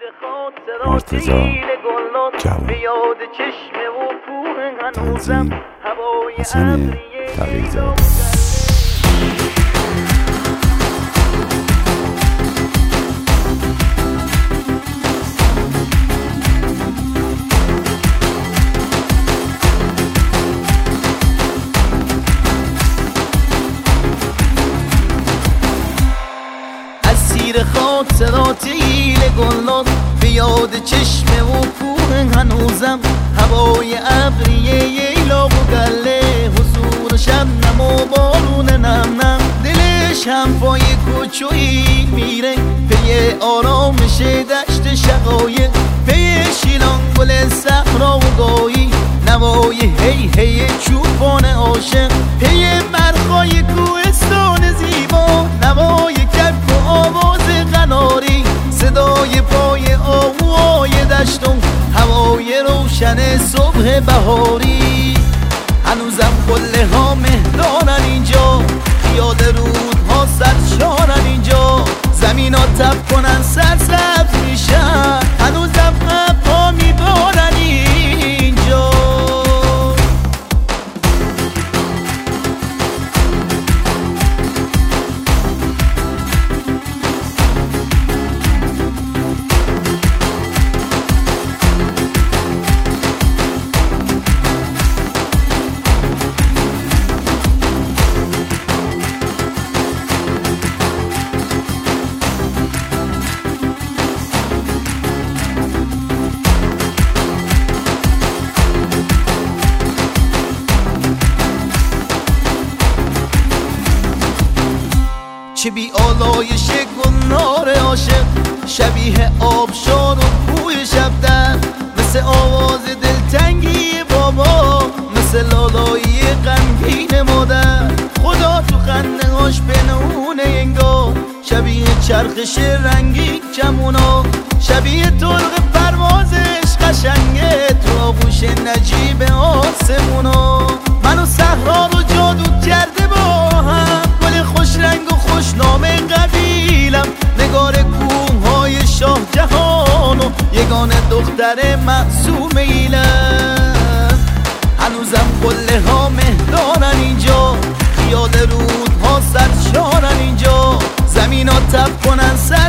مرتضی جواد تنظیم حسن تقی‌زاده. اسیر خاطرات ایل گلنار به یاد چشمه و کوه هنوزم، هوای ابریه ییلاق و گله، حضور شبنم و بارون نم نم، دلش هم پای کوچویی میره پی آرامش دشت شقایق، پی شیلان گل صحرا و گایی، نوای هی هی چوپان عاشق، پی مرخای کوهستان زیبا، نوای کبک و آواز قناری، صدای پای آهوهای دشتم، هوای روشن صبح بهاری. هنوزم قله ها مهدانن اینجا، خیال رودها سرشارن اینجا، زمین ها تب کنن سرسبز میشن، هنوزم ابرها میبارن اینجا. چه بی آلایش گلنار عاشق، شبیه آبشار و بوی شبدر، مثل آواز دلتنگی بابا، مثل لالایی غمگین مادر، خدا تو خنده هاش بنونه انگار، شبیه چرخش رنگی کمونا، شبیه طرق پروازش قشنگه تو آغوش نجیب آسمونا. منو صحرا رو جادو کرده با هم، گل خوش رنگ و خوشنام قبیلم، نگار کوههای شاه جهان و یگان دختر معصوم ایلم. هنوزم قله ها مهدانن اینجا، خیال رودها سرشارن اینجا، زمین ها تب کنن سر